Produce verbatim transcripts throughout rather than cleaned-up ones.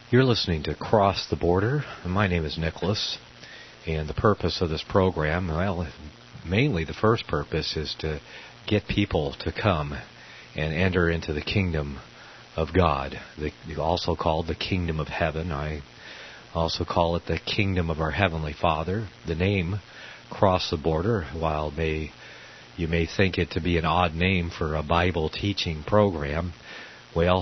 You're listening to Cross the Border. My name is Nicholas, and the purpose of this program, well, mainly the first purpose is to get people to come and enter into the kingdom of God, the, also called the kingdom of heaven. I also call it the kingdom of our Heavenly Father. The name Cross the Border, while may you may think it to be an odd name for a Bible teaching program, well,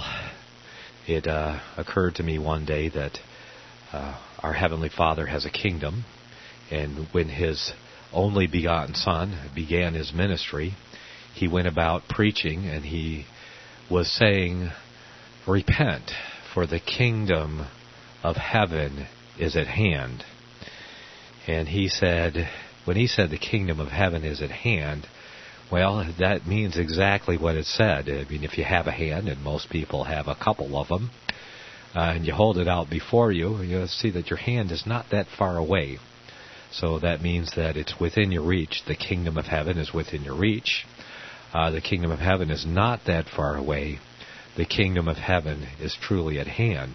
it uh, occurred to me one day that uh, our Heavenly Father has a kingdom, and when His only begotten Son began His ministry, He went about preaching, and He was saying, "Repent, for the kingdom of heaven is at hand." And He said, when He said the kingdom of heaven is at hand, well, that means exactly what it said. I mean, if you have a hand, and most people have a couple of them, uh, and you hold it out before you, you'll see that your hand is not that far away. So that means that it's within your reach. The kingdom of heaven is within your reach. Uh, the kingdom of heaven is not that far away. The kingdom of heaven is truly at hand.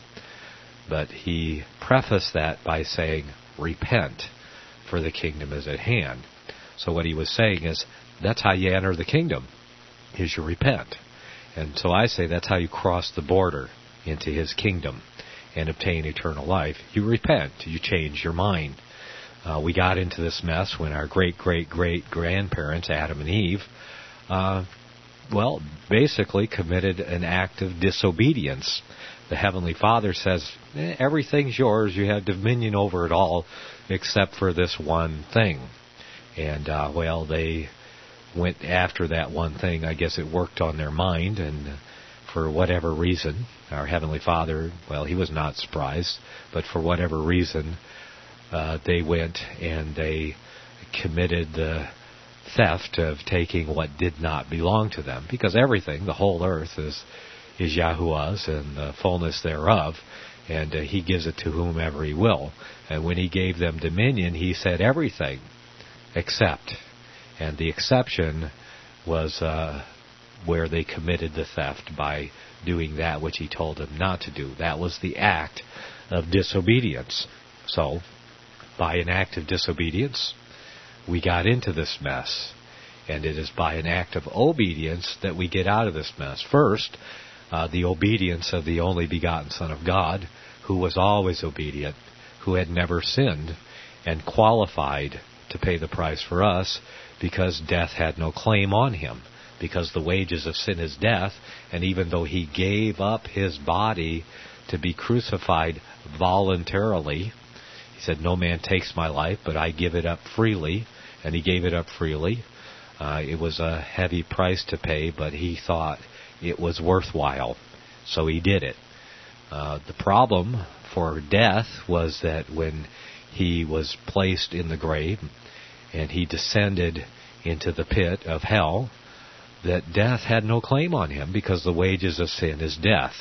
But He prefaced that by saying, "Repent, for the kingdom is at hand." So what He was saying is, that's how you enter the kingdom, is you repent. And so I say that's how you cross the border into His kingdom and obtain eternal life. You repent. You change your mind. Uh, we got into this mess when our great-great-great-grandparents, Adam and Eve, uh, well, basically committed an act of disobedience. The Heavenly Father says, eh, everything's yours. You have dominion over it all except for this one thing. And, uh, well, they went after that one thing. I guess it worked on their mind, and for whatever reason, our Heavenly Father, well, He was not surprised, but for whatever reason, uh, they went and they committed the theft of taking what did not belong to them, because everything, the whole earth, is is Yahuwah's and the fullness thereof, and uh, He gives it to whomever He will. And when He gave them dominion, He said everything except. And the exception was uh, where they committed the theft by doing that which He told them not to do. That was the act of disobedience. So, by an act of disobedience, we got into this mess. And it is by an act of obedience that we get out of this mess. First, uh, the obedience of the only begotten Son of God, who was always obedient, who had never sinned, and qualified to pay the price for us, because death had no claim on Him, because the wages of sin is death, and even though He gave up His body to be crucified voluntarily, He said, "No man takes my life, but I give it up freely," and He gave it up freely. Uh, it was a heavy price to pay, but He thought it was worthwhile, so He did it. Uh, the problem for death was that when He was placed in the grave, and He descended into the pit of hell, that death had no claim on Him, because the wages of sin is death.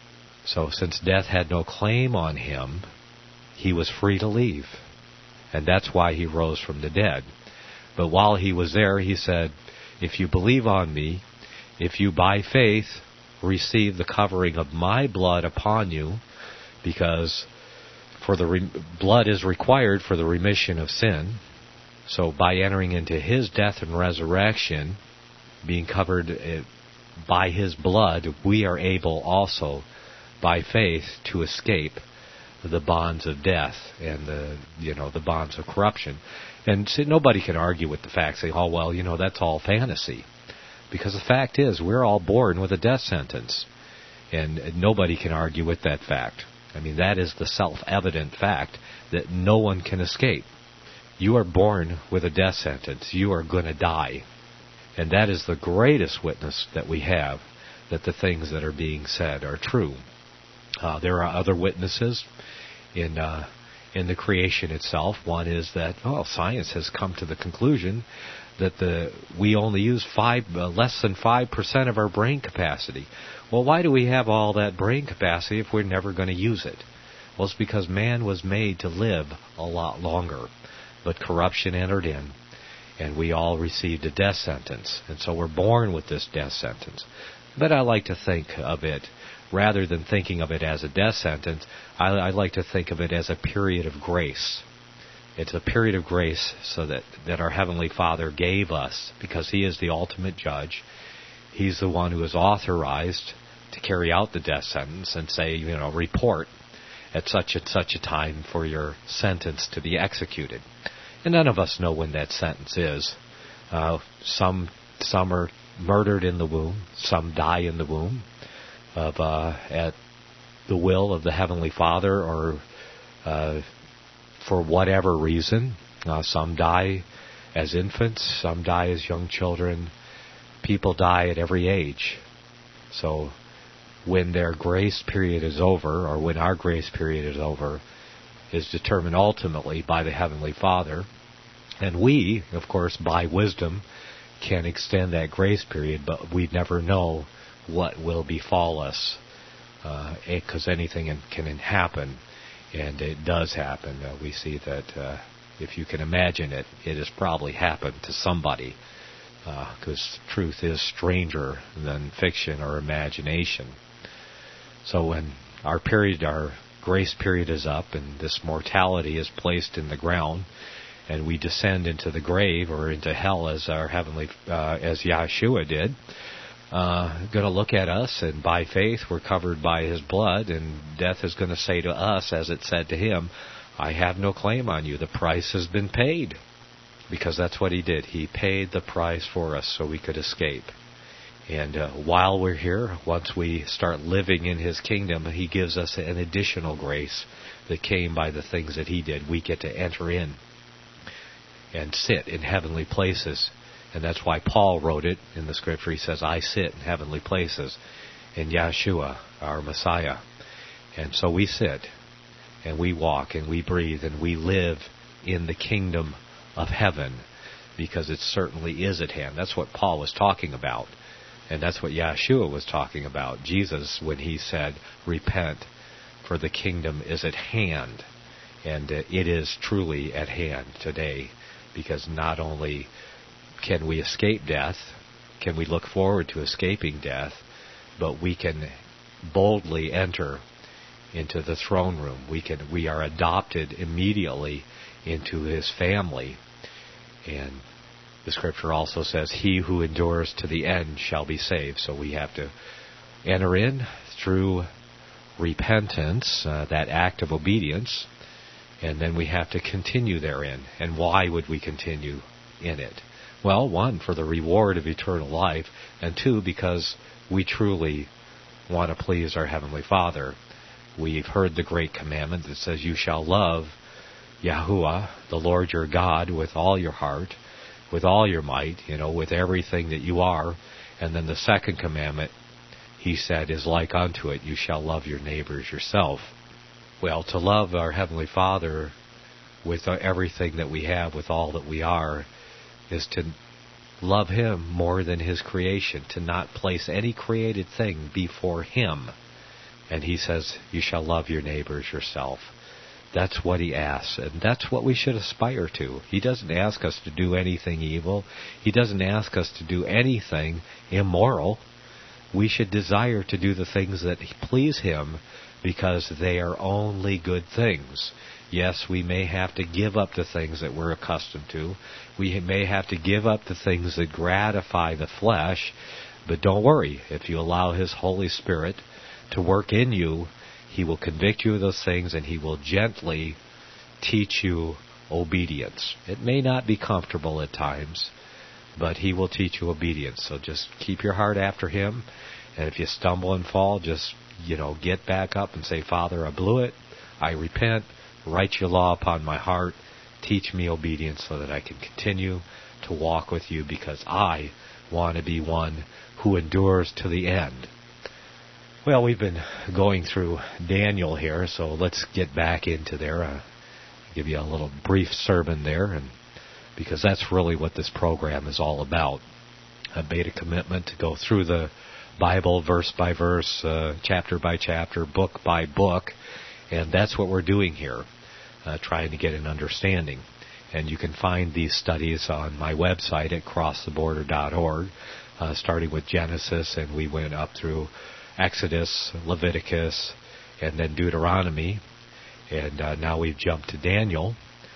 So since death had no claim on Him, He was free to leave. And that's why He rose from the dead. But while He was there, He said, "If you believe on Me, if you by faith receive the covering of My blood upon you," because for the re- blood is required for the remission of sin. So by entering into His death and resurrection, being covered by His blood, we are able also, by faith, to escape the bonds of death and the, you know, the bonds of corruption. And see, nobody can argue with the fact, saying, "Oh, well, you know, that's all fantasy." Because the fact is, we're all born with a death sentence. And nobody can argue with that fact. I mean, that is the self-evident fact that no one can escape. You are born with a death sentence. You are going to die. And that is the greatest witness that we have, that the things that are being said are true. Uh, there are other witnesses in uh, in the creation itself. One is that, oh, science has come to the conclusion that the we only use five uh, less than five percent of our brain capacity. Well, why do we have all that brain capacity if we're never going to use it? Well, it's because man was made to live a lot longer. But corruption entered in, and we all received a death sentence. And so we're born with this death sentence. But I like to think of it rather than thinking of it as a death sentence, I, I like to think of it as a period of grace. It's a period of grace so that, that our Heavenly Father gave us, because He is the ultimate judge. He's the one who is authorized to carry out the death sentence and say, you know, report at such and such a time for your sentence to be executed. And none of us know when that sentence is. Uh, some some are murdered in the womb. Some die in the womb of uh, at the will of the Heavenly Father, or uh, for whatever reason. Uh, some die as infants. Some die as young children. People die at every age. So when their grace period is over, or when our grace period is over, is determined ultimately by the Heavenly Father. And we, of course, by wisdom, can extend that grace period, but we never know what will befall us, because uh, anything can happen, and it does happen. Uh, we see that uh, if you can imagine it, it has probably happened to somebody, because uh, truth is stranger than fiction or imagination. So when our period, our grace period is up, and this mortality is placed in the ground, and we descend into the grave or into hell as our heavenly, uh, as Yahshua did, uh, going to look at us, and by faith we're covered by His blood, and death is going to say to us, as it said to Him, I have no claim on you. The price has been paid. Because that's what He did. He paid the price for us so we could escape. And uh, while we're here, once we start living in His kingdom, He gives us an additional grace that came by the things that He did. We get to enter in and sit in heavenly places. And that's why Paul wrote it in the Scripture. He says, I sit in heavenly places in Yahshua, our Messiah. And so we sit, and we walk, and we breathe, and we live in the kingdom of heaven, because it certainly is at hand. That's what Paul was talking about. And that's what Yahshua was talking about. Jesus, when He said, repent, for the kingdom is at hand. And it is truly at hand today, because not only can we escape death, can we look forward to escaping death, but we can boldly enter into the throne room. We can, we are adopted immediately into His family. And the Scripture also says, he who endures to the end shall be saved. So we have to enter in through repentance, uh, that act of obedience, and then we have to continue therein. And why would we continue in it? Well, one, for the reward of eternal life, and two, because we truly want to please our Heavenly Father. We've heard the great commandment that says, you shall love Yahuwah, the Lord your God, with all your heart, with all your might, you know, with everything that you are. And then the second commandment, He said, is like unto it, you shall love your neighbors yourself. Well, to love our Heavenly Father with everything that we have, with all that we are, is to love Him more than His creation, to not place any created thing before Him. And He says, you shall love your neighbors yourself. That's what He asks, and that's what we should aspire to. He doesn't ask us to do anything evil. He doesn't ask us to do anything immoral. We should desire to do the things that please Him, because they are only good things. Yes, we may have to give up the things that we're accustomed to. We may have to give up the things that gratify the flesh, but don't worry. If you allow His Holy Spirit to work in you, He will convict you of those things, and He will gently teach you obedience. It may not be comfortable at times, but He will teach you obedience. So just keep your heart after Him, and if you stumble and fall, just, you know, get back up and say, Father, I blew it. I repent. Write your law upon my heart. Teach me obedience so that I can continue to walk with you, because I want to be one who endures to the end. Well, we've been going through Daniel here, so let's get back into there. Uh, give you a little brief sermon there, and because that's really what this program is all about. I made a commitment to go through the Bible verse by verse, uh, chapter by chapter, book by book, and that's what we're doing here, uh, trying to get an understanding. And you can find these studies on my website at cross the border dot org, uh, starting with Genesis, and we went up through Exodus, Leviticus, and then Deuteronomy. And uh, now we've jumped to Daniel.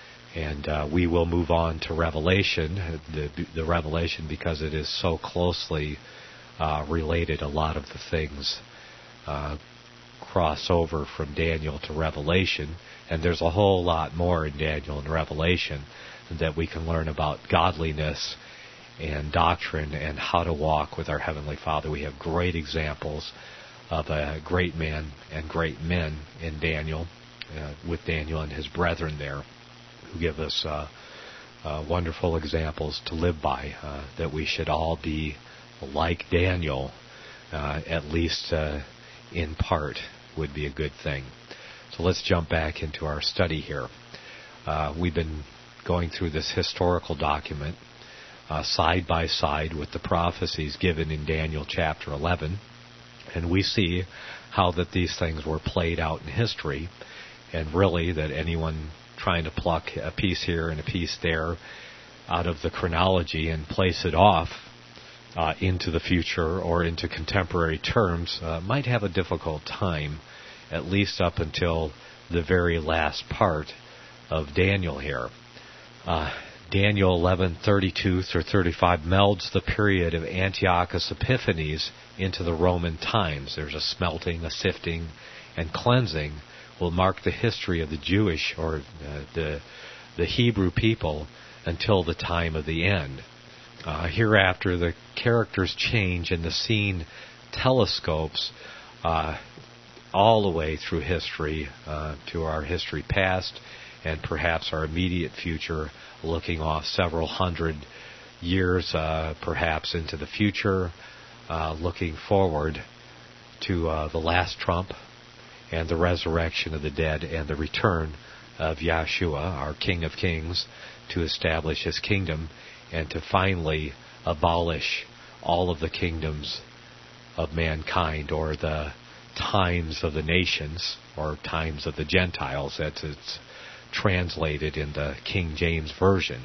And uh, we will move on to Revelation, the, the Revelation, because it is so closely uh, related. A lot of the things uh, cross over from Daniel to Revelation. And there's a whole lot more in Daniel and Revelation that we can learn about godliness and doctrine and how to walk with our Heavenly Father. We have great examples of a great man and great men in Daniel, uh, with Daniel and his brethren there, who give us uh, uh, wonderful examples to live by, uh, that we should all be like Daniel, uh, at least uh, in part, would be a good thing. So let's jump back into our study here. Uh, we've been going through this historical document uh, side by side with the prophecies given in Daniel chapter eleven, and we see how that these things were played out in history, and really that anyone trying to pluck a piece here and a piece there out of the chronology and place it off uh, into the future or into contemporary terms uh, might have a difficult time, at least up until the very last part of Daniel here. Uh, Daniel eleven thirty-two through thirty-five melds the period of Antiochus Epiphanes into the Roman times. There's a smelting, a sifting, and cleansing will mark the history of the Jewish or uh, the the Hebrew people until the time of the end. Uh, hereafter, the characters change and the scene telescopes uh, all the way through history uh, to our history past and perhaps our immediate future, looking off several hundred years uh, perhaps into the future, uh, looking forward to uh, the last trump and the resurrection of the dead and the return of Yahshua, our King of Kings, to establish His kingdom and to finally abolish all of the kingdoms of mankind, or the times of the nations, or times of the Gentiles, as it's translated in the King James Version.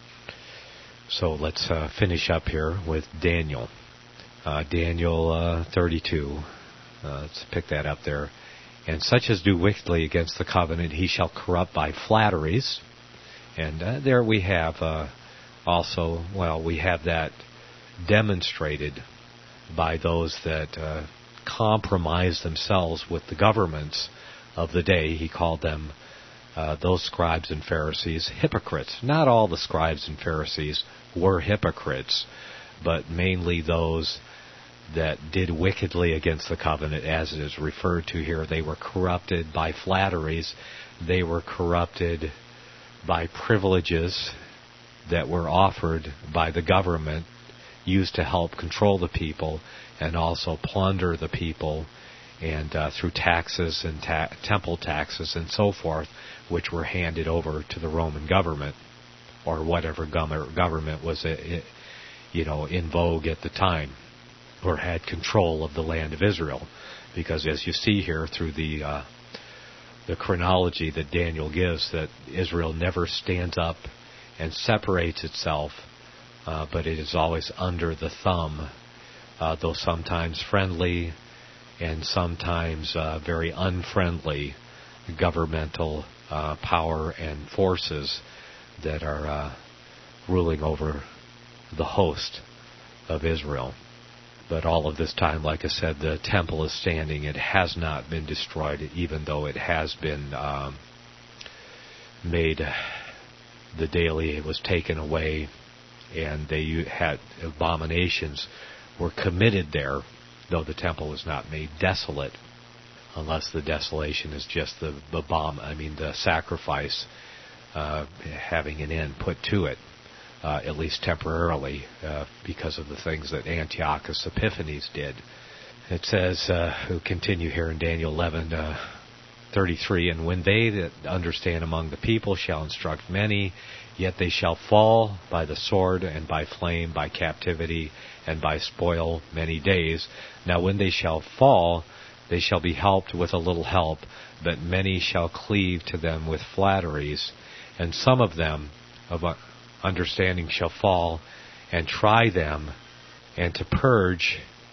So let's uh, finish up here with Daniel. Uh, Daniel uh, thirty-two. Uh, let's pick that up there. And such as do wickedly against the covenant, he shall corrupt by flatteries. And uh, there we have uh, also, well, we have that demonstrated by those that uh, compromise themselves with the governments of the day. He called them, uh, those scribes and Pharisees, hypocrites. Not all the scribes and Pharisees were hypocrites, but mainly those that did wickedly against the covenant, as it is referred to here. They were corrupted by flatteries. They were corrupted by privileges that were offered by the government, used to help control the people and also plunder the people, and uh, through taxes and ta- temple taxes and so forth, which were handed over to the Roman government, or whatever gov- government was, uh, you know, in vogue at the time, or had control of the land of Israel. Because as you see here through the uh, the chronology that Daniel gives, that Israel never stands up and separates itself, uh, but it is always under the thumb, uh, though sometimes friendly and sometimes uh, very unfriendly governmental uh, power and forces that are uh, ruling over the host of Israel. But all of this time, like I said, the temple is standing. It has not been destroyed, even though it has been um, made, the daily was taken away, and they had abominations were committed there, though the temple was not made desolate, unless the desolation is just the, the bomb, I mean the sacrifice uh, having an end put to it. Uh, at least temporarily, uh, because of the things that Antiochus Epiphanes did. It says, uh, we'll continue here in Daniel eleven thirty-three, and when they that understand among the people shall instruct many, yet they shall fall by the sword and by flame, by captivity, and by spoil many days. Now when they shall fall, they shall be helped with a little help, but many shall cleave to them with flatteries, and some of them of a understanding shall fall, and try them, and to purge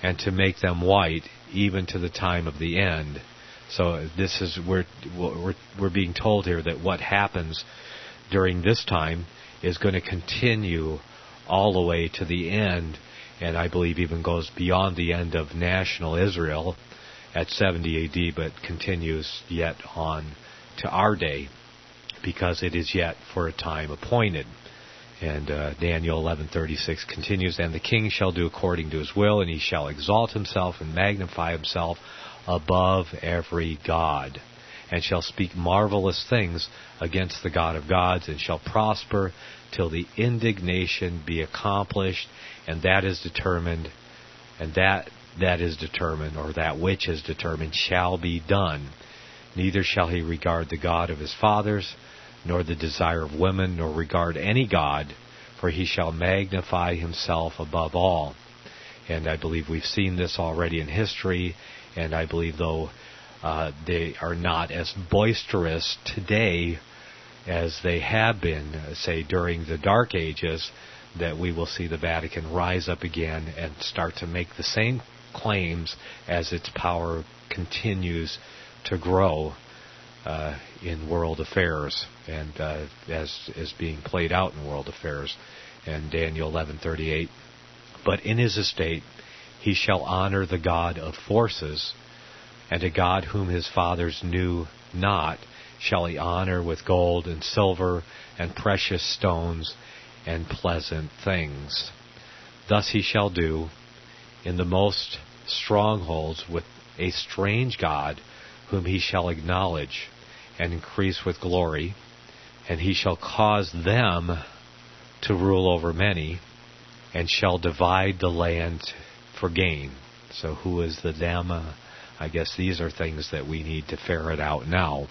and to make them white even to the time of the end. So this is we're we're we're being told here that what happens during this time is going to continue all the way to the end, and I believe even goes beyond the end of national Israel at seventy A D, but continues yet on to our day, because it is yet for a time appointed. And uh, Daniel eleven thirty-six continues, "And the king shall do according to his will, and he shall exalt himself and magnify himself above every god, and shall speak marvelous things against the God of gods, and shall prosper till the indignation be accomplished." And that is determined, and that that is determined, or that which is determined, shall be done. "Neither shall he regard the God of his fathers, nor the desire of women, nor regard any god, for he shall magnify himself above all." And I believe we've seen this already in history, and I believe, though uh, they are not as boisterous today as they have been, say, during the Dark Ages, that we will see the Vatican rise up again and start to make the same claims as its power continues to grow uh, in world affairs, and uh, as is being played out in world affairs. And Daniel eleven thirty-eight, "But in his estate he shall honor the God of forces, and a God whom his fathers knew not shall he honor with gold and silver and precious stones and pleasant things. Thus he shall do in the most strongholds with a strange God, whom he shall acknowledge and increase with glory, and he shall cause them to rule over many, and shall divide the land for gain." So who is the them? I guess these are things that we need to ferret out now.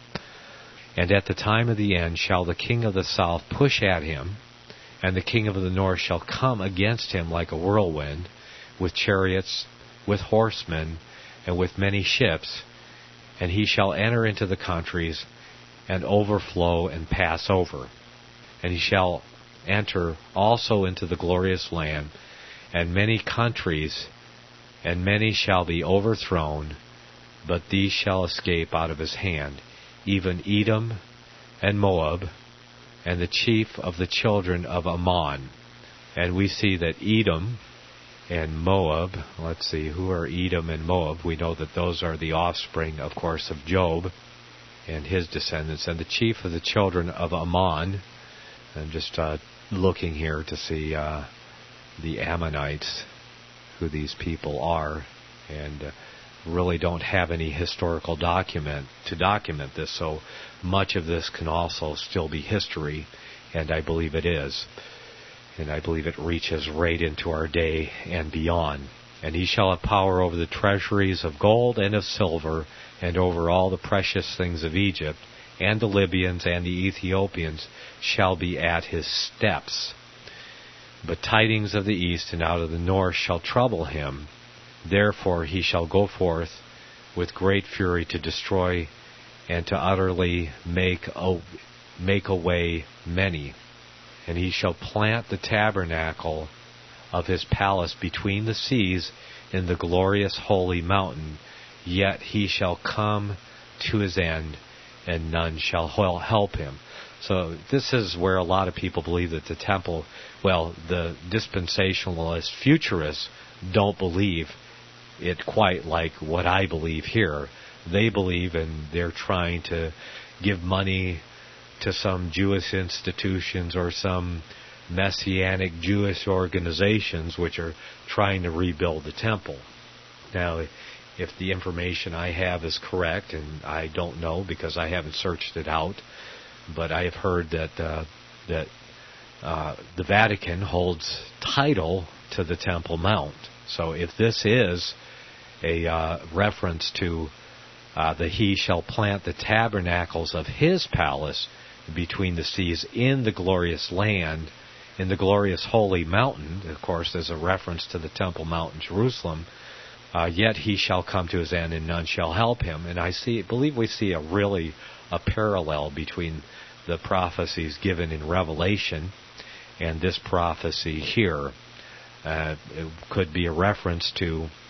"And at the time of the end shall the king of the south push at him, and the king of the north shall come against him like a whirlwind, with chariots, with horsemen, and with many ships. And he shall enter into the countries, and overflow and pass over. And he shall enter also into the glorious land, and many countries, and many shall be overthrown, but these shall escape out of his hand, even Edom and Moab, and the chief of the children of Ammon." And we see that Edom and Moab, let's see, who are Edom and Moab? We know that those are the offspring, of course, of Job and his descendants. And the chief of the children of Ammon, I'm just uh, looking here to see uh, the Ammonites, who these people are, and uh, really don't have any historical document to document this, so much of this can also still be history, and I believe it is. And I believe it reaches right into our day and beyond. "And he shall have power over the treasuries of gold and of silver, and over all the precious things of Egypt, and the Libyans and the Ethiopians shall be at his steps. But tidings of the east and out of the north shall trouble him. Therefore he shall go forth with great fury to destroy and to utterly make a, make away many. And he shall plant the tabernacle of his palace between the seas in the glorious holy mountain. Yet he shall come to his end, and none shall help him." So this is where a lot of people believe that the temple, well, the dispensationalist futurists don't believe it quite like what I believe here. They believe, and they're trying to give money to some Jewish institutions or some Messianic Jewish organizations which are trying to rebuild the temple. Now, if the information I have is correct, and I don't know because I haven't searched it out, but I have heard that uh, that uh, the Vatican holds title to the Temple Mount. So if this is a uh, reference to uh, the he shall plant the tabernacles of his palace between the seas in the glorious land, in the glorious holy mountain, of course, there's a reference to the Temple Mount in Jerusalem, uh, yet he shall come to his end and none shall help him. And I see, believe we see a really a parallel between the prophecies given in Revelation and this prophecy here. Uh, it could be a reference to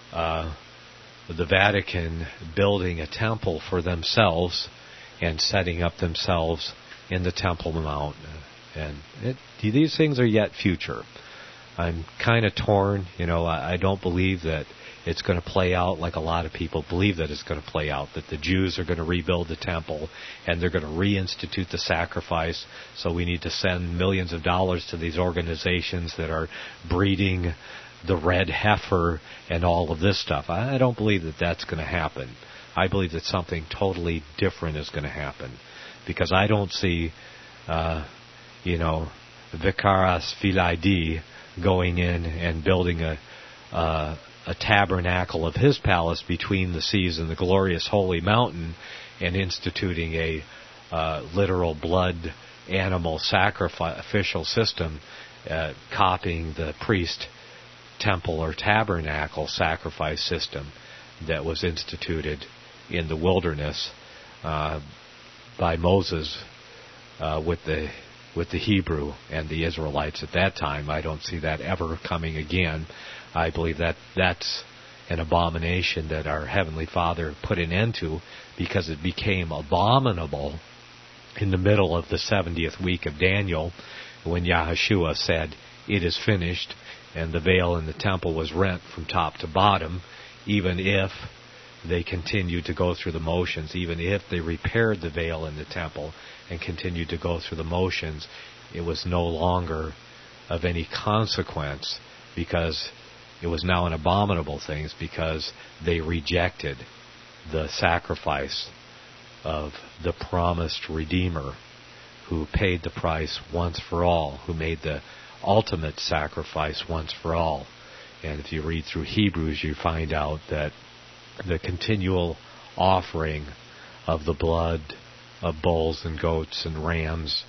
uh, the Vatican building a temple for themselves and setting up themselves in the Temple Mount. And it, these things are yet future. I'm kind of torn. You know, I, I don't believe that it's going to play out like a lot of people believe that it's going to play out, that the Jews are going to rebuild the temple and they're going to reinstitute the sacrifice. So we need to send millions of dollars to these organizations that are breeding the red heifer and all of this stuff. I, I don't believe that that's going to happen. I believe that something totally different is going to happen, because I don't see, uh, you know, Vicaris Filii going in and building a uh, a tabernacle of his palace between the seas and the glorious holy mountain and instituting a uh, literal blood animal sacrificial system, uh, copying the priest temple or tabernacle sacrifice system that was instituted in the wilderness uh, by Moses uh, with the with the Hebrew and the Israelites at that time. I don't see that ever coming again. I believe that that's an abomination that our Heavenly Father put an end to, because it became abominable in the middle of the seventieth week of Daniel, when Yahushua said, "It is finished," and the veil in the temple was rent from top to bottom, even if they continued to go through the motions, even if they repaired the veil in the temple and continued to go through the motions, it was no longer of any consequence, because it was now an abominable thing, because they rejected the sacrifice of the promised Redeemer, who paid the price once for all, who made the ultimate sacrifice once for all. And if you read through Hebrews, you find out that the continual offering of the blood of bulls and goats and rams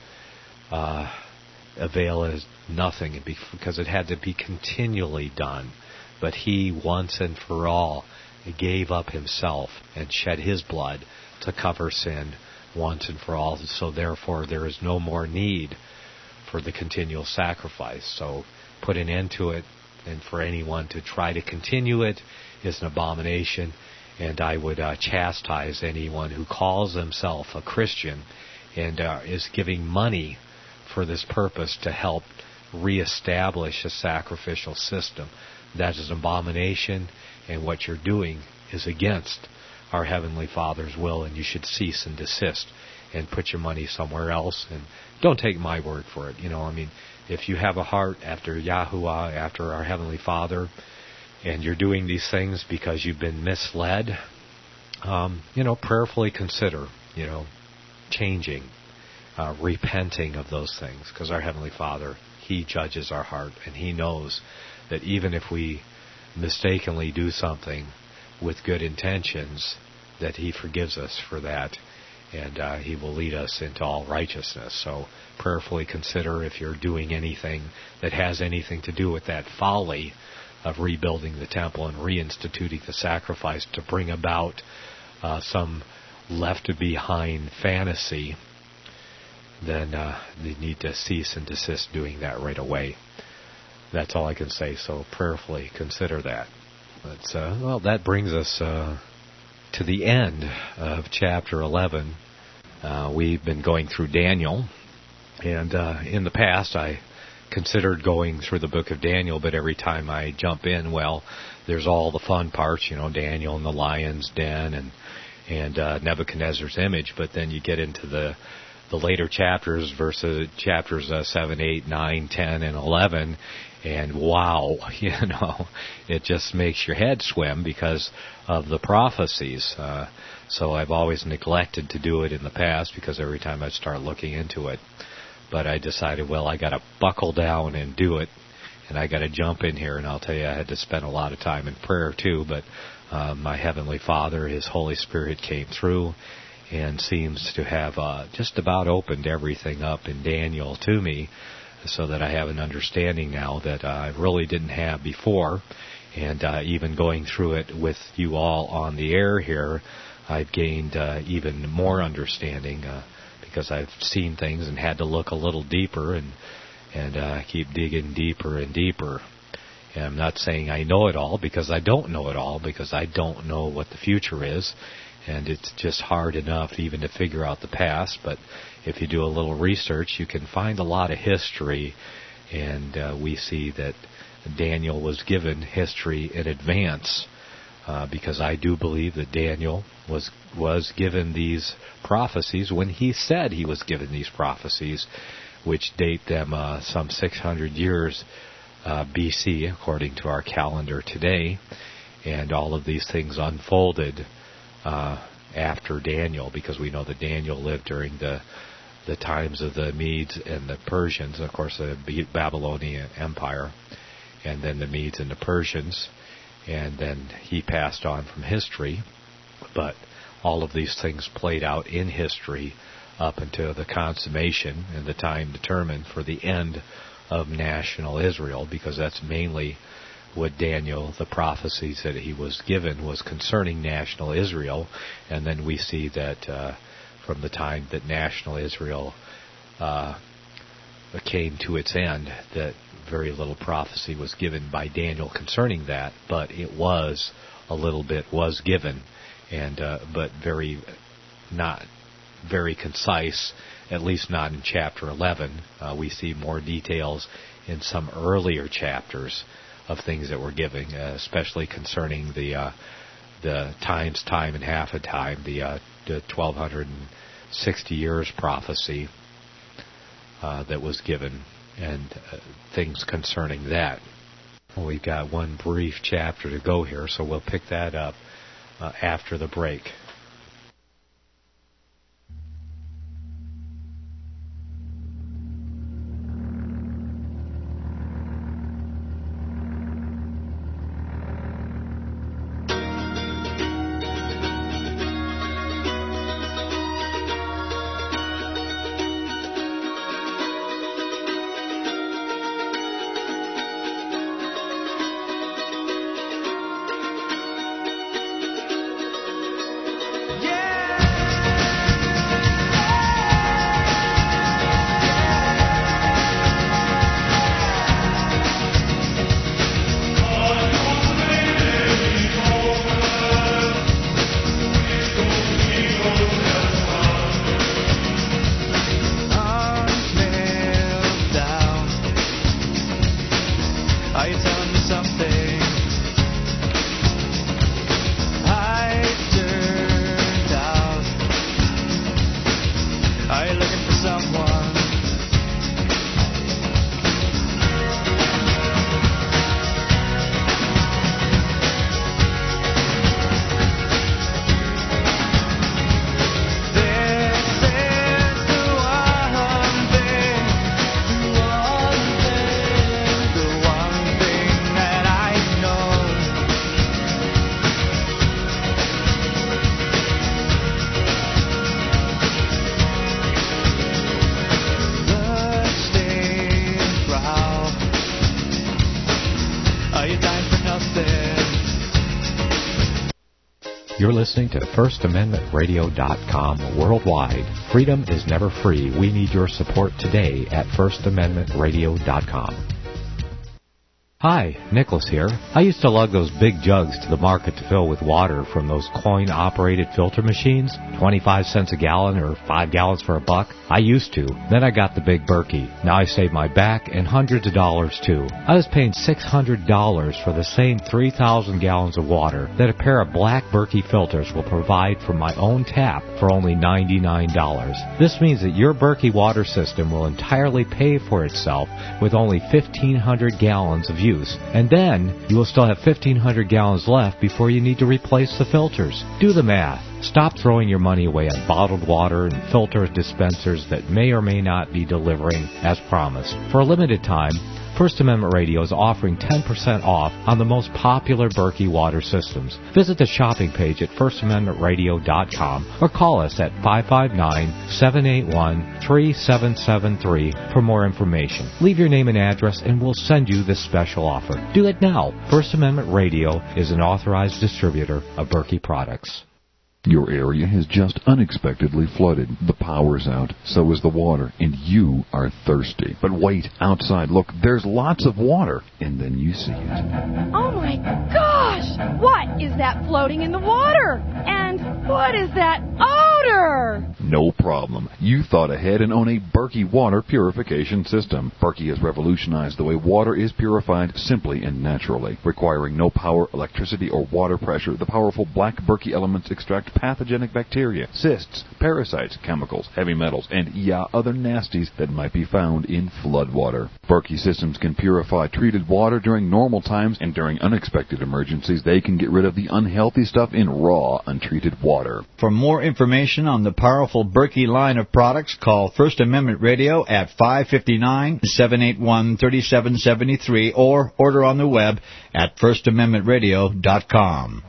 uh, avail as nothing, because it had to be continually done. But he, once and for all, gave up himself and shed his blood to cover sin once and for all. So therefore there is no more need for the continual sacrifice. So put an end to it, and for anyone to try to continue it is an abomination. And I would uh, chastise anyone who calls himself a Christian and uh, is giving money for this purpose to help reestablish a sacrificial system. That is an abomination, and what you're doing is against our Heavenly Father's will, and you should cease and desist and put your money somewhere else. And don't take my word for it. You know, I mean, if you have a heart after Yahuwah, after our Heavenly Father, and you're doing these things because you've been misled, um, you know, prayerfully consider, you know, changing, uh, repenting of those things, because our Heavenly Father, He judges our heart, and He knows that even if we mistakenly do something with good intentions, that He forgives us for that, and uh, He will lead us into all righteousness. So prayerfully consider if you're doing anything that has anything to do with that folly of rebuilding the temple and reinstituting the sacrifice to bring about uh, some left-behind fantasy, then uh, you need to cease and desist doing that right away. That's all I can say, so prayerfully consider that. But, uh, well, that brings us uh, to the end of chapter eleven. Uh, we've been going through Daniel, and uh, in the past I considered going through the book of Daniel, but every time I jump in, well, there's all the fun parts, you know, Daniel and the lion's den and and uh, Nebuchadnezzar's image, but then you get into the the later chapters, versus chapters uh, seven, eight, nine, ten, and eleven, and wow, you know, it just makes your head swim because of the prophecies. Uh, so I've always neglected to do it in the past, because every time I start looking into it, but I decided, well, I got to buckle down and do it, and I got to jump in here. And I'll tell you, I had to spend a lot of time in prayer too. But uh, my Heavenly Father, His Holy Spirit came through and seems to have uh, just about opened everything up in Daniel to me, so that I have an understanding now that uh, I really didn't have before. And uh, even going through it with you all on the air here, I've gained uh, even more understanding, uh, because I've seen things and had to look a little deeper and and uh, keep digging deeper and deeper. And I'm not saying I know it all, because I don't know it all, because I don't know what the future is. And it's just hard enough even to figure out the past. But if you do a little research, you can find a lot of history. And uh, we see that Daniel was given history in advance, uh, because I do believe that Daniel was was given these prophecies when he said he was given these prophecies, which date them uh, some six hundred years uh, B C, according to our calendar today. And all of these things unfolded uh, after Daniel, because we know that Daniel lived during the the times of the Medes and the Persians, of course the Babylonian Empire, and then the Medes and the Persians, and then he passed on from history. But all of these things played out in history up until the consummation and the time determined for the end of national Israel, because that's mainly what Daniel, the prophecies that he was given, was concerning national Israel. And then we see that uh, from the time that national Israel uh, came to its end, that very little prophecy was given by Daniel concerning that, but it was a little bit was given, and uh, but very not very concise, at least not in chapter eleven. Uh, we see more details in some earlier chapters of things that were given, uh, especially concerning the uh, the times, time, and half a time, the, uh, the twelve sixty years prophecy uh, that was given, and uh, things concerning that. Well, we've got one brief chapter to go here, so we'll pick that up uh, after the break. You're listening to First Amendment Radio dot com worldwide. Freedom is never free. We need your support today at First Amendment Radio dot com. Hi, Nicholas here. I used to lug those big jugs to the market to fill with water from those coin-operated filter machines, twenty-five cents a gallon or five gallons for a buck. I used to. Then I got the big Berkey. Now I save my back and hundreds of dollars too. I was paying six hundred dollars for the same three thousand gallons of water that a pair of black Berkey filters will provide from my own tap for only ninety-nine dollars. This means that your Berkey water system will entirely pay for itself with only fifteen hundred gallons of use. And then you will still have fifteen hundred gallons left before you need to replace the filters. Do the math. Stop throwing your money away on bottled water and filter dispensers that may or may not be delivering as promised. For a limited time, First Amendment Radio is offering ten percent off on the most popular Berkey water systems. Visit the shopping page at First Amendment Radio dot com or call us at five five nine, seven eight one, three seven seven three for more information. Leave your name and address and we'll send you this special offer. Do it now. First Amendment Radio is an authorized distributor of Berkey products. Your area has just unexpectedly flooded. The power's out, so is the water, and you are thirsty. But wait, outside, look, there's lots of water. And then you see it. Oh my gosh! What is that floating in the water? And what is that odor? No problem. You thought ahead and own a Berkey water purification system. Berkey has revolutionized the way water is purified simply and naturally. Requiring no power, electricity, or water pressure, the powerful black Berkey elements extract pathogenic bacteria, cysts, parasites, chemicals, heavy metals, and yeah, other nasties that might be found in flood water. Berkey systems can purify treated water during normal times, and during unexpected emergencies, they can get rid of the unhealthy stuff in raw, untreated water. For more information on the powerful Berkey line of products, call First Amendment Radio at five five nine, seven eight one, three seven seven three or order on the web at first amendment radio dot com.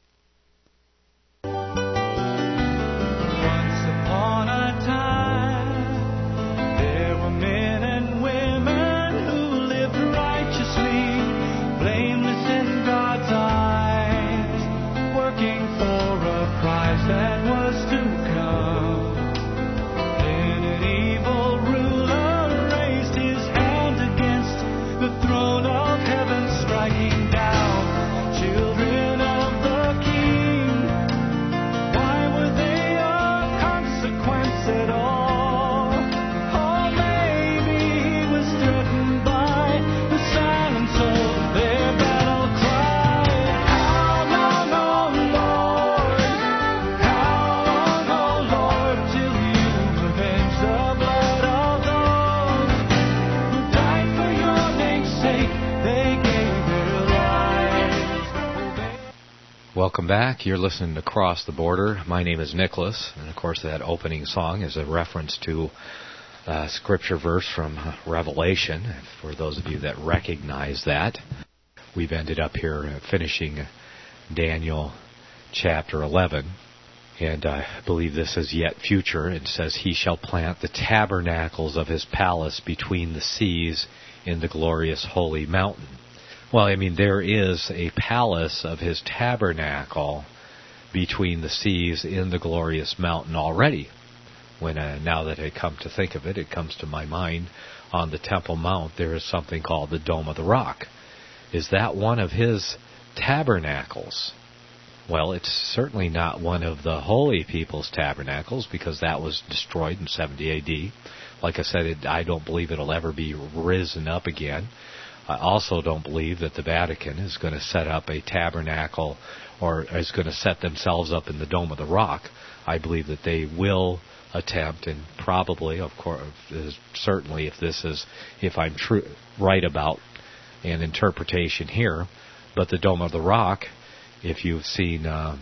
Welcome back. You're listening to Cross the Border. My name is Nicholas, and of course that opening song is a reference to a scripture verse from Revelation, for those of you that recognize that. We've ended up here finishing Daniel chapter eleven, and I believe this is yet future. It says, "He shall plant the tabernacles of his palace between the seas in the glorious holy mountain." Well, I mean, there is a palace of his tabernacle between the seas in the glorious mountain already. When uh, now that I come to think of it, it comes to my mind, on the Temple Mount there is something called the Dome of the Rock. Is that one of his tabernacles? Well, it's certainly not one of the holy people's tabernacles, because that was destroyed in seventy A D. Like I said, it, I don't believe it'll ever be risen up again. I also don't believe that the Vatican is going to set up a tabernacle or is going to set themselves up in the Dome of the Rock. I believe that they will attempt, and probably, of course, certainly if this is, if I'm true, right about an interpretation here, but the Dome of the Rock, if you've seen uh,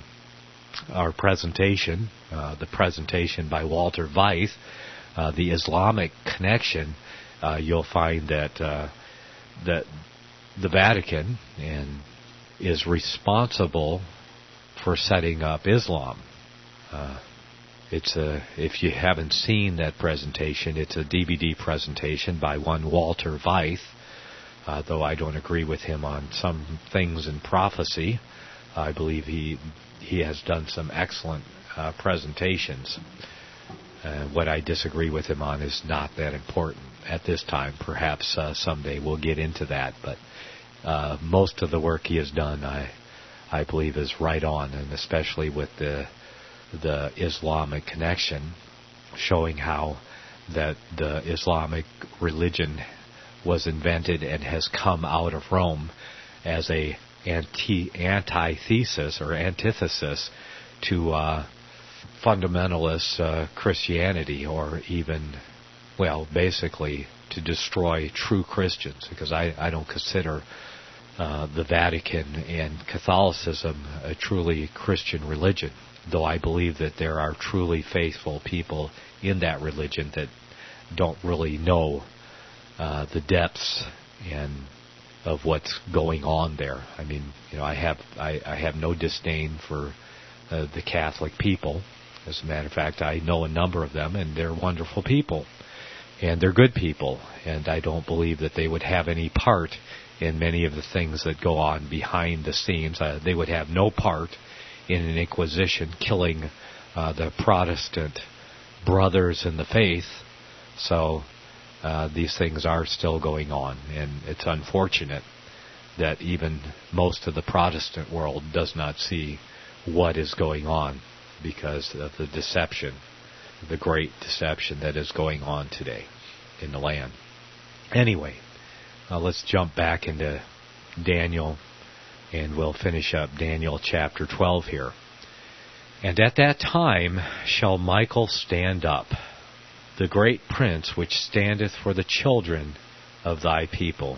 our presentation, uh, the presentation by Walter Veith, uh, the Islamic connection, uh, you'll find that uh, that the Vatican and is responsible for setting up Islam. Uh, it's a, if you haven't seen that presentation, it's a D V D presentation by one Walter Veith, uh, though I don't agree with him on some things in prophecy. I believe he he has done some excellent uh, presentations. Uh, what I disagree with him on is not that important at this time. Perhaps uh, someday we'll get into that, but uh, most of the work he has done, I I believe, is right on, and especially with the the Islamic connection, showing how that the Islamic religion was invented and has come out of Rome as a anti antithesis or antithesis to uh, fundamentalist uh, Christianity, or even, well, basically to destroy true Christians, because I, I don't consider uh, the Vatican and Catholicism a truly Christian religion, though I believe that there are truly faithful people in that religion that don't really know uh, the depths and of what's going on there. I mean, you know, I have I, I have no disdain for uh, the Catholic people. As a matter of fact, I know a number of them, and they're wonderful people, and they're good people, and I don't believe that they would have any part in many of the things that go on behind the scenes. Uh, they would have no part in an inquisition, killing uh, the Protestant brothers in the faith. So uh, these things are still going on, and it's unfortunate that even most of the Protestant world does not see what is going on because of the deception, the great deception that is going on today in the land. Anyway, uh, let's jump back into Daniel, and we'll finish up Daniel chapter twelve here. And at that time shall Michael stand up, the great prince which standeth for the children of thy people.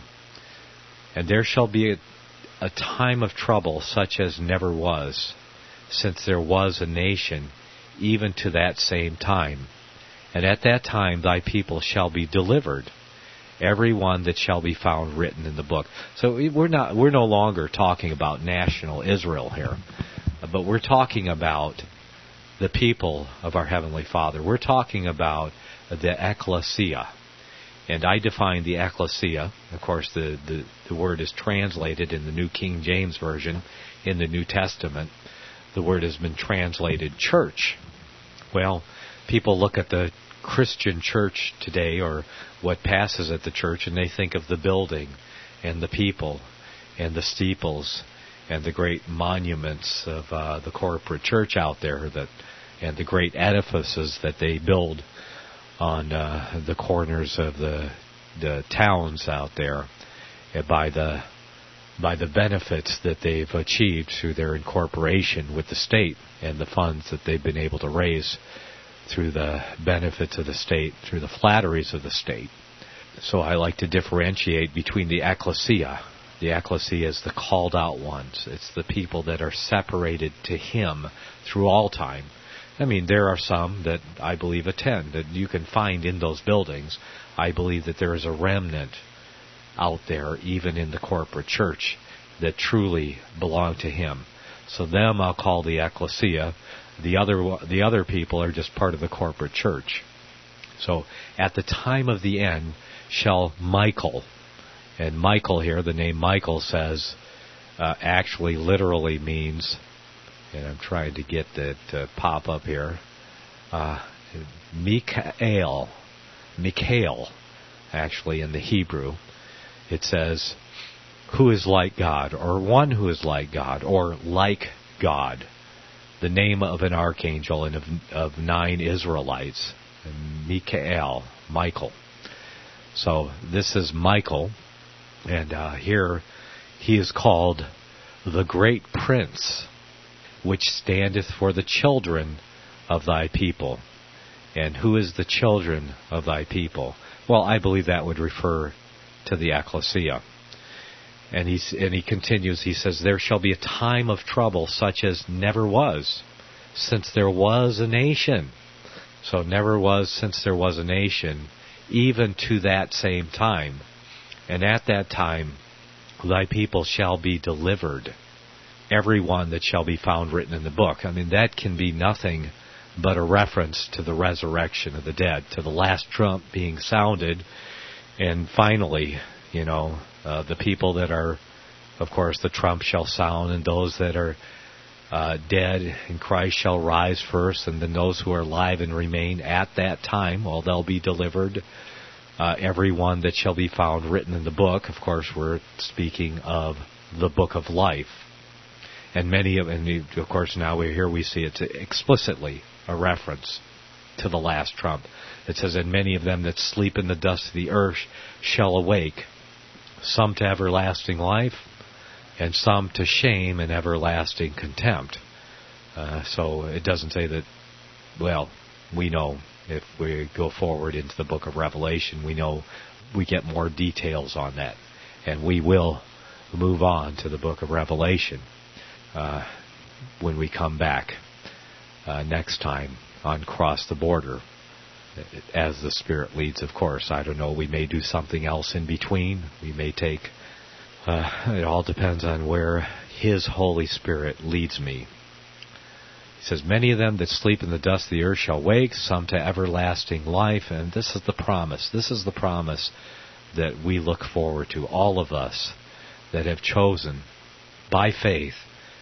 And there shall be a, a time of trouble such as never was, since there was a nation, even to that same time. And at that time thy people shall be delivered, every one that shall be found written in the book. So we're not we're no longer talking about national Israel here, but we're talking about the people of our Heavenly Father. We're talking about the ecclesia. And I define the ecclesia, of course the, the, the word is translated in the New King James Version in the New Testament. The word has been translated church. Well, people look at the Christian church today, or what passes at the church, and they think of the building and the people and the steeples and the great monuments of uh, the corporate church out there, that and the great edifices that they build on uh, the corners of the the towns out there, and by the by the benefits that they've achieved through their incorporation with the state and the funds that they've been able to raise through the benefits of the state, through the flatteries of the state. So I like to differentiate between the ecclesia. The ecclesia is the called out ones. It's the people that are separated to Him through all time. I mean, there are some that I believe attend, that you can find in those buildings. I believe that there is a remnant out there, even in the corporate church, that truly belong to Him. So them I'll call the ecclesia. The other the other people are just part of the corporate church. So at the time of the end shall Michael, and Michael here, the name Michael says, uh, actually literally means, and I'm trying to get that to pop up here, uh, Mikael, Mikael, actually in the Hebrew, it says, who is like God, or one who is like God, or like God, the name of an archangel and of, of nine Israelites, Mikael, Michael. So this is Michael, and uh, here he is called the great prince, which standeth for the children of thy people. And who is the children of thy people? Well, I believe that would refer to the ecclesia. And he, and he continues, he says, there shall be a time of trouble such as never was, since there was a nation. So never was since there was a nation, even to that same time. And at that time thy people shall be delivered, every one that shall be found written in the book. I mean, that can be nothing but a reference to the resurrection of the dead, to the last trump being sounded, and finally, you know, uh, the people that are, of course, the trump shall sound, and those that are uh, dead in Christ shall rise first, and then those who are alive and remain at that time, well, they'll be delivered. Uh, every one that shall be found written in the book. Of course, we're speaking of the book of life. And many of, and of course now we're here we see it's explicitly a reference to the last trump. It says, and many of them that sleep in the dust of the earth shall awake, some to everlasting life, and some to shame and everlasting contempt. Uh, so it doesn't say that, well, we know if we go forward into the book of Revelation, we know we get more details on that. And we will move on to the book of Revelation uh, when we come back uh, next time on Cross the Border, as the Spirit leads, of course. I don't know, we may do something else in between. We may take, uh, it all depends on where His Holy Spirit leads me. He says, many of them that sleep in the dust of the earth shall wake, some to everlasting life. And this is the promise. This is the promise that we look forward to, all of us that have chosen by faith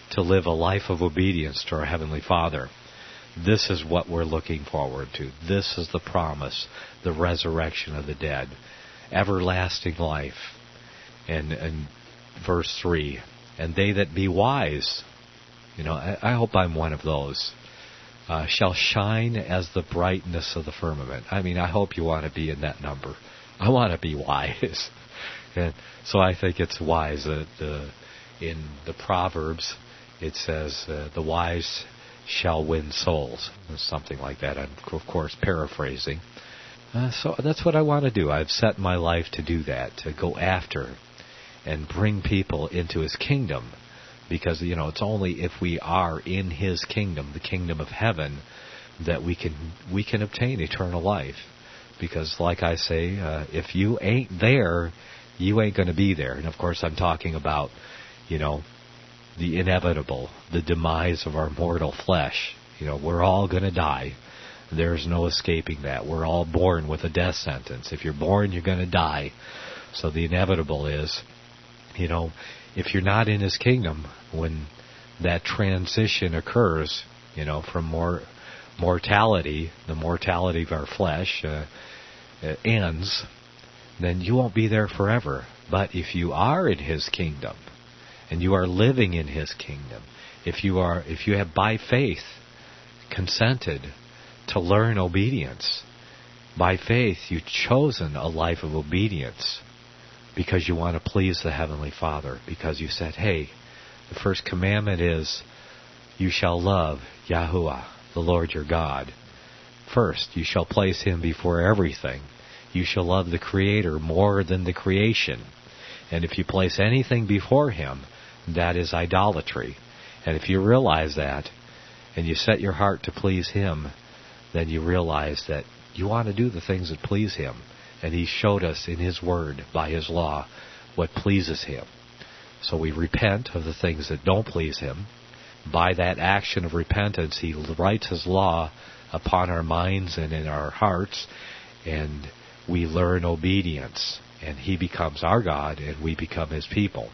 to live a life of obedience to our Heavenly Father. This is what we're looking forward to. This is the promise, the resurrection of the dead, everlasting life. And, and verse three, and they that be wise, you know, I, I hope I'm one of those, uh, shall shine as the brightness of the firmament. I mean, I hope you want to be in that number. I want to be wise. And so I think it's wise. Uh, the, in the Proverbs, it says, uh, the wise shall win souls, something like that. I'm, of course, paraphrasing. Uh, so that's what I want to do. I've set my life to do that, to go after and bring people into His kingdom. Because, you know, it's only if we are in His kingdom, the kingdom of heaven, that we can we can obtain eternal life. Because, like I say, uh, if you ain't there, you ain't going to be there. And, of course, I'm talking about, you know, the inevitable, the demise of our mortal flesh. You know, we're all going to die. There's no escaping that. We're all born with a death sentence. If you're born, you're going to die. So the inevitable is, you know, if you're not in His kingdom, when that transition occurs, you know, from more mortality, the mortality of our flesh uh, uh, ends, then you won't be there forever. But if you are in His kingdom, and you are living in His kingdom, if you are, if you have by faith consented to learn obedience, by faith you've chosen a life of obedience, because you want to please the Heavenly Father, because you said, hey, the first commandment is, you shall love Yahuwah, the Lord your God. First, you shall place Him before everything. You shall love the Creator more than the creation. And if you place anything before Him, that is idolatry. And if you realize that, and you set your heart to please Him, then you realize that you want to do the things that please Him. And He showed us in His Word, by His law, what pleases Him. So we repent of the things that don't please Him. By that action of repentance, He writes His law upon our minds and in our hearts, and we learn obedience. And He becomes our God, and we become His people.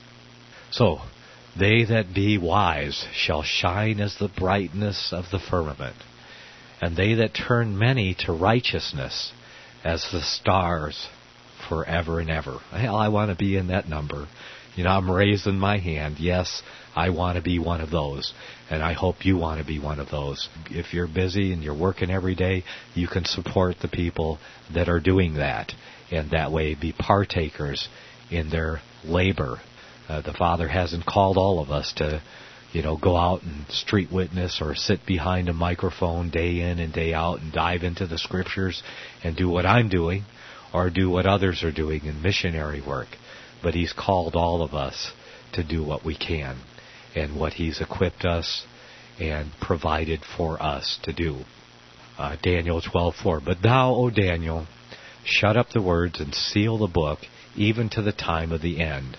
So, they that be wise shall shine as the brightness of the firmament, and they that turn many to righteousness as the stars forever and ever. Hell, I want to be in that number. You know, I'm raising my hand. Yes, I want to be one of those, and I hope you want to be one of those. If you're busy and you're working every day, you can support the people that are doing that, and that way be partakers in their labor. Uh, the Father hasn't called all of us to, you know, go out and street witness or sit behind a microphone day in and day out and dive into the Scriptures and do what I'm doing or do what others are doing in missionary work. But He's called all of us to do what we can and what He's equipped us and provided for us to do. Uh, Daniel twelve four. But thou, O Daniel, shut up the words and seal the book, even to the time of the end.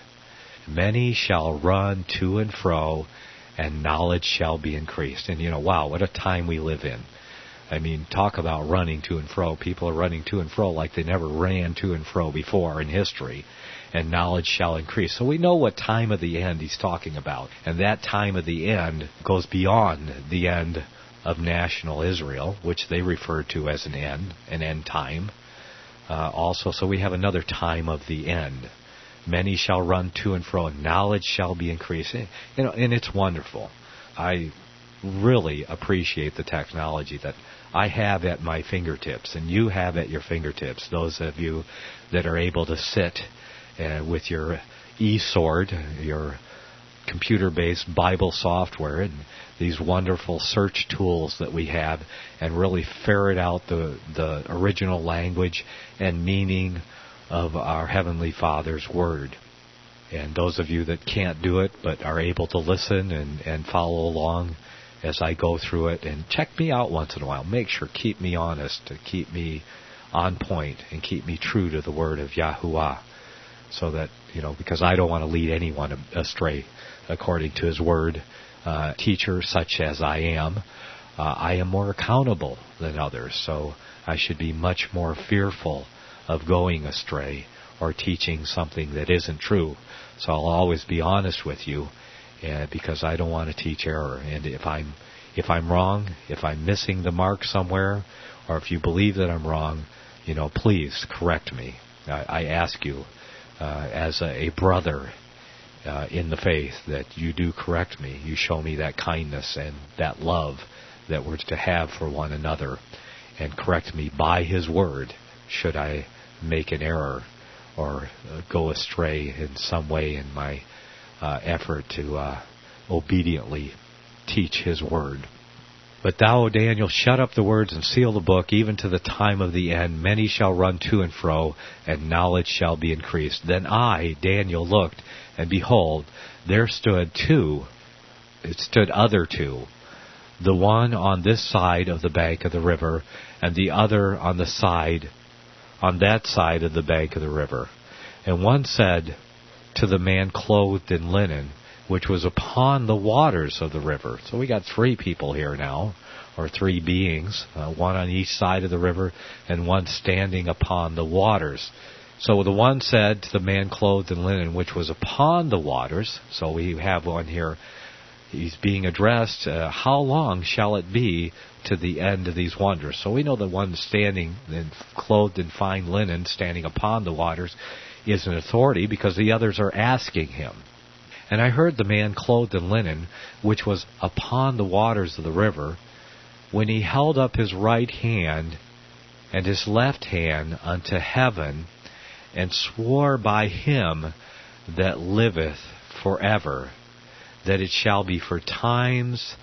Many shall run to and fro, and knowledge shall be increased. And, you know, wow, what a time we live in. I mean, talk about running to and fro. People are running to and fro like they never ran to and fro before in history. And knowledge shall increase. So we know what time of the end He's talking about. And that time of the end goes beyond the end of national Israel, which they refer to as an end, an end time. Uh, also, so we have another time of the end. Many shall run to and fro, and knowledge shall be increased. You know, and it's wonderful. I really appreciate the technology that I have at my fingertips, and you have at your fingertips. Those of you that are able to sit uh, with your e-sword, your computer-based Bible software, and these wonderful search tools that we have, and really ferret out the, the original language and meaning of our Heavenly Father's Word. And those of you that can't do it but are able to listen and, and follow along as I go through it, and check me out once in a while. Make sure, keep me honest, to keep me on point and keep me true to the Word of Yahuwah, so that, you know, because I don't want to lead anyone astray according to His Word. Uh, teacher such as I am, uh, I am more accountable than others, so I should be much more fearful of going astray or teaching something that isn't true. So I'll always be honest with you uh, because I don't want to teach error. And if I'm if I'm wrong, if I'm missing the mark somewhere, or if you believe that I'm wrong, you know, please correct me. I, I ask you, uh, as a, a brother uh, in the faith, that you do correct me. You show me that kindness and that love that we're to have for one another, and correct me by His Word should I make an error or uh, go astray in some way in my uh, effort to uh, obediently teach His Word. But thou, O Daniel, shut up the words and seal the book, even to the time of the end. Many shall run to and fro, and knowledge shall be increased. Then I, Daniel, looked, and behold, there stood two, it stood other two, the one on this side of the bank of the river, and the other on the side, on that side of the bank of the river. And one said to the man clothed in linen, which was upon the waters of the river. So we got three people here now, or three beings, uh, one on each side of the river, and one standing upon the waters. So the one said to the man clothed in linen, which was upon the waters, so we have one here, he's being addressed, uh, how long shall it be to the end of these wonders? So we know the one standing, in, clothed in fine linen, standing upon the waters, is an authority, because the others are asking him. And I heard the man clothed in linen, which was upon the waters of the river, when he held up his right hand and his left hand unto heaven, and swore by Him that liveth forever, that it shall be for times,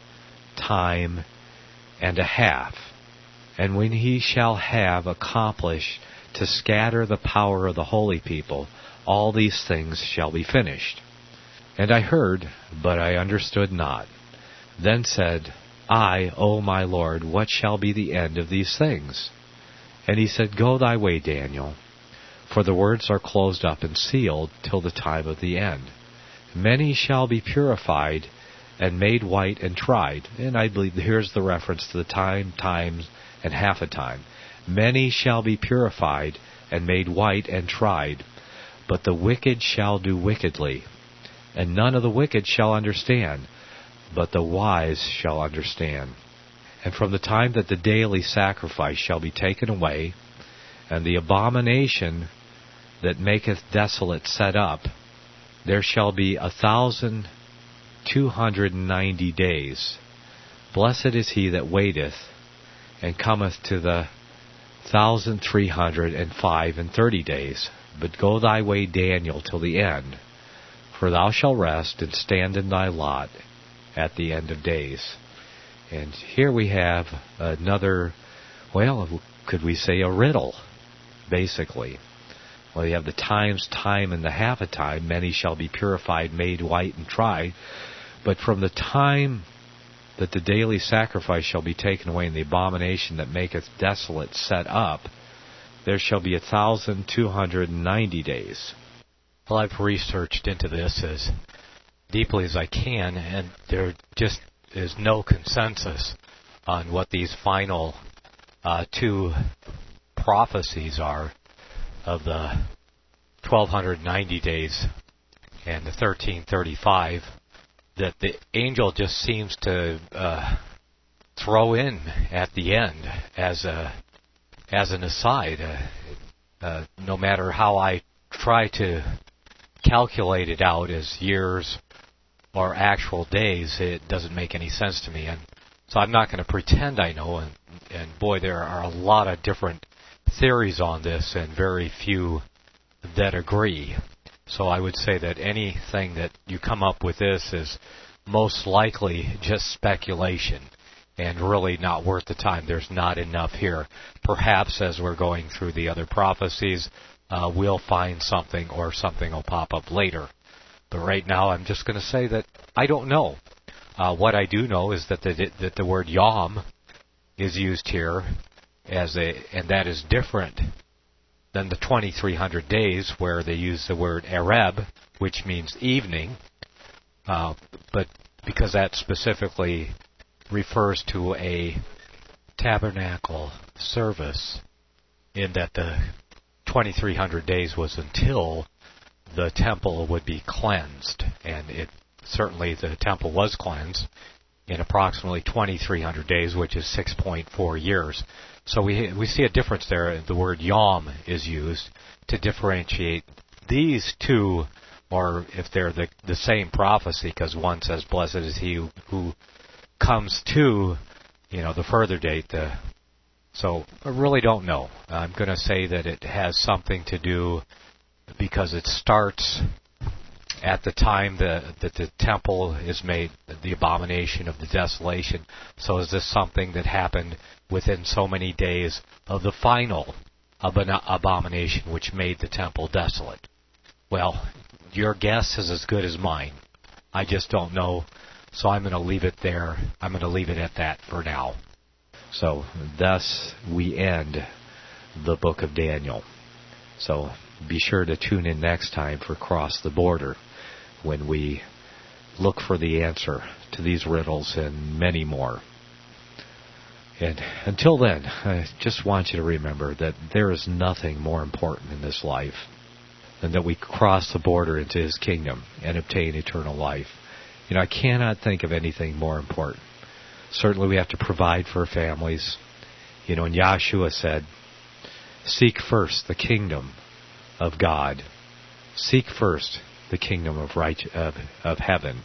time, and a half. And when he shall have accomplished to scatter the power of the holy people, all these things shall be finished. And I heard, but I understood not. Then said I, O my Lord, what shall be the end of these things? And he said, Go thy way, Daniel, for the words are closed up and sealed till the time of the end. Many shall be purified and made white and tried. And I believe here's the reference to the time, times, and half a time. Many shall be purified and made white and tried, but the wicked shall do wickedly. And none of the wicked shall understand, but the wise shall understand. And from the time that the daily sacrifice shall be taken away, and the abomination that maketh desolate set up, there shall be a thousand two hundred and ninety days. Blessed is he that waiteth, and cometh to the thousand three hundred and five and thirty days. But go thy way, Daniel, till the end. For thou shalt rest and stand in thy lot at the end of days. And here we have another, well, could we say a riddle, basically. Well, you have the times, time, and the half a time. Many shall be purified, made white, and tried. But from the time that the daily sacrifice shall be taken away, and the abomination that maketh desolate set up, there shall be a thousand two hundred and ninety days. Well, I've researched into this as deeply as I can, and there just is no consensus on what these final uh, two prophecies are of the twelve ninety days and the thirteen thirty-five, that the angel just seems to uh, throw in at the end as a as an aside. Uh, uh, no matter how I try to calculate it out as years or actual days, it doesn't make any sense to me. And so I'm not going to pretend I know. And, and boy, there are a lot of different theories on this, and very few that agree. So I would say that anything that you come up with this is most likely just speculation and really not worth the time. There's not enough here. Perhaps as we're going through the other prophecies, uh, we'll find something, or something will pop up later. But right now I'm just going to say that I don't know. Uh, what I do know is that the, that the word Yom is used here, as a, and that is different than the twenty-three hundred days where they use the word Ereb, which means evening, uh, but because that specifically refers to a tabernacle service, in that the twenty-three hundred days was until the temple would be cleansed, and it certainly the temple was cleansed in approximately twenty-three hundred days, which is six point four years. So we we see a difference there. The word yom is used to differentiate these two, or if they're the, the same prophecy, because one says, blessed is he who, who comes to, you know, the further date. The, so I really don't know. I'm going to say that it has something to do because it starts at the time the, that the temple is made, the abomination of the desolation. So is this something that happened within so many days of the final abomination which made the temple desolate? Well, your guess is as good as mine. I just don't know, so I'm going to leave it there. I'm going to leave it at that for now. So thus we end the book of Daniel. So be sure to tune in next time for Cross the Border, when we look for the answer to these riddles and many more. And until then, I just want you to remember that there is nothing more important in this life than that we cross the border into His kingdom and obtain eternal life. You know, I cannot think of anything more important. Certainly we have to provide for our families. You know, and Yahshua said, seek first the kingdom of God. Seek first the kingdom of, right, of, of heaven.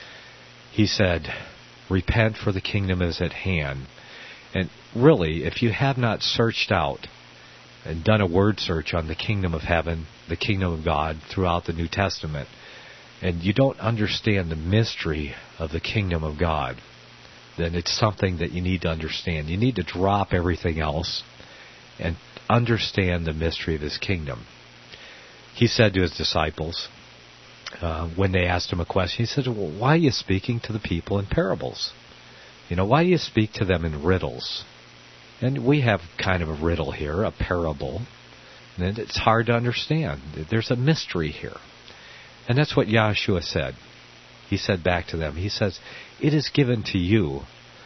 He said, repent, for the kingdom is at hand. And really, if you have not searched out and done a word search on the kingdom of heaven, the kingdom of God throughout the New Testament, and you don't understand the mystery of the kingdom of God, then it's something that you need to understand. You need to drop everything else and understand the mystery of His kingdom. He said to His disciples, uh, when they asked Him a question, He said, well, why are you speaking to the people in parables? You know, why do you speak to them in riddles? And we have kind of a riddle here, a parable, and it's hard to understand. There's a mystery here. And that's what Yahshua said. He said back to them, He says, it is given to you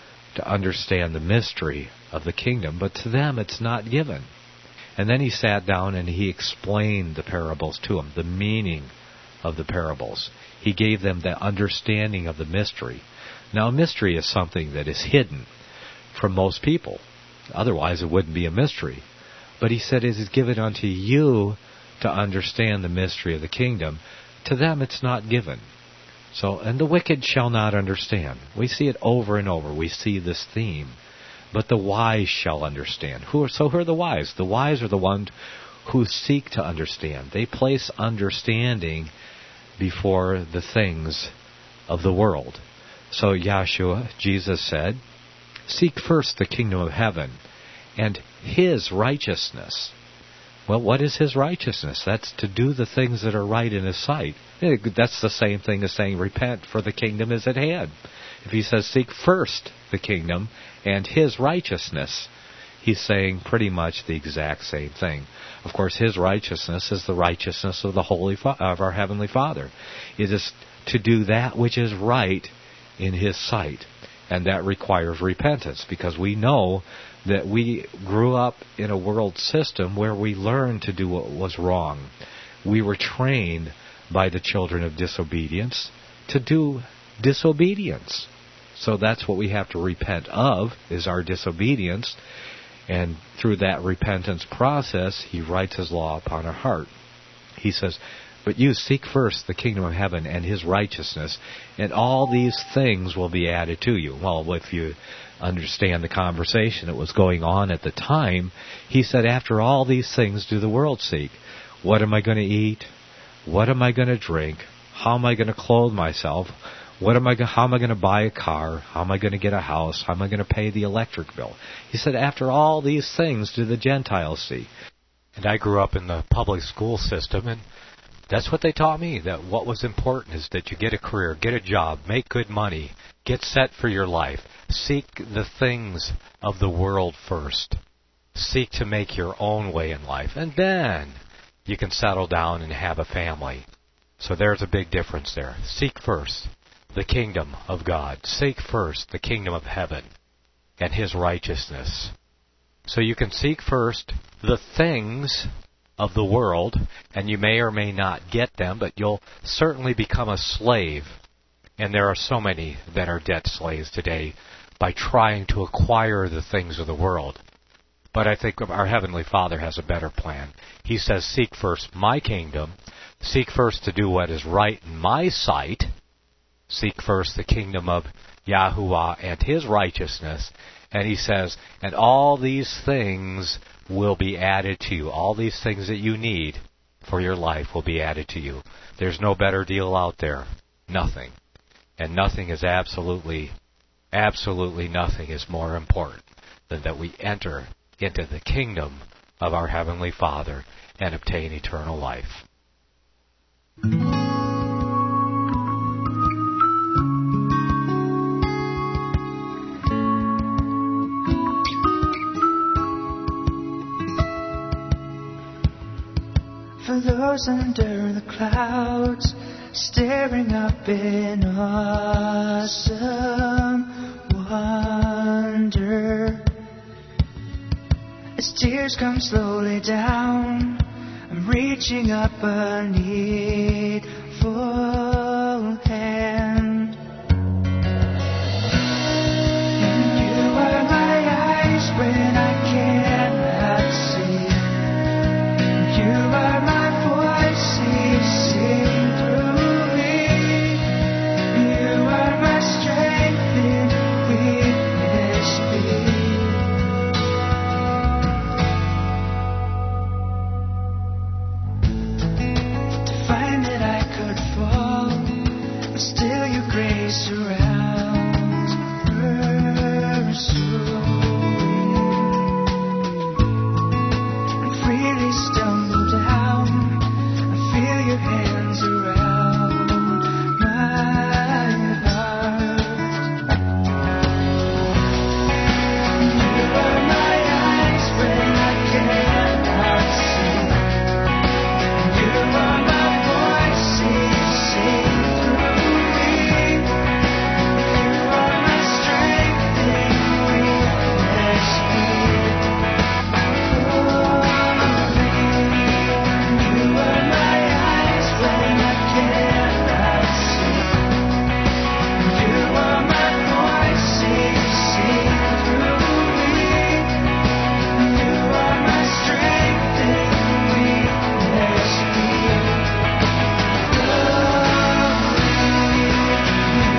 to understand the mystery of the kingdom, but to them it's not given. And then He sat down and He explained the parables to them, the meaning of the parables. He gave them the understanding of the mystery. Now, a mystery is something that is hidden from most people. Otherwise, it wouldn't be a mystery. But He said, it is given unto you to understand the mystery of the kingdom. To them, it's not given. So, and the wicked shall not understand. We see it over and over. We see this theme. But the wise shall understand. Who are, so who are the wise? The wise are the ones who seek to understand. They place understanding before the things of the world. So Yahshua, Jesus said, seek first the kingdom of heaven and His righteousness. Well, what is His righteousness? That's to do the things that are right in His sight. That's the same thing as saying, repent, for the kingdom is at hand. If He says, seek first the kingdom and His righteousness, He's saying pretty much the exact same thing. Of course, His righteousness is the righteousness of the Holy Fa- of our Heavenly Father. It is to do that which is right in His sight. And that requires repentance, because we know that we grew up in a world system where we learned to do what was wrong. We were trained by the children of disobedience to do disobedience. So that's what we have to repent of, is our disobedience. And through that repentance process, He writes His law upon our heart. He says, but you seek first the kingdom of heaven and His righteousness, and all these things will be added to you. Well, if you understand the conversation that was going on at the time, He said, after all these things do the world seek. What am I going to eat? What am I going to drink? How am I going to clothe myself? What am I? How am I going to buy a car? How am I going to get a house? How am I going to pay the electric bill? He said, after all these things do the Gentiles seek. And I grew up in the public school system, and that's what they taught me, that what was important is that you get a career, get a job, make good money, get set for your life. Seek the things of the world first. Seek to make your own way in life, and then you can settle down and have a family. So there's a big difference there. Seek first the kingdom of God. Seek first the kingdom of heaven and His righteousness. So you can seek first the things of the world, and you may or may not get them, but you'll certainly become a slave And there are so many that are debt slaves today by trying to acquire the things of the world. But I think our Heavenly Father has a better plan. He says, seek first my kingdom, seek first to do what is right in my sight, seek first the kingdom of Yahuwah and His righteousness. And He says, and all these things will be added to you. All these things that you need for your life will be added to you. There's no better deal out there. Nothing. And nothing is absolutely, absolutely nothing is more important than that we enter into the kingdom of our Heavenly Father and obtain eternal life. For those under the clouds, staring up in awesome wonder, as tears come slowly down, I'm reaching up a need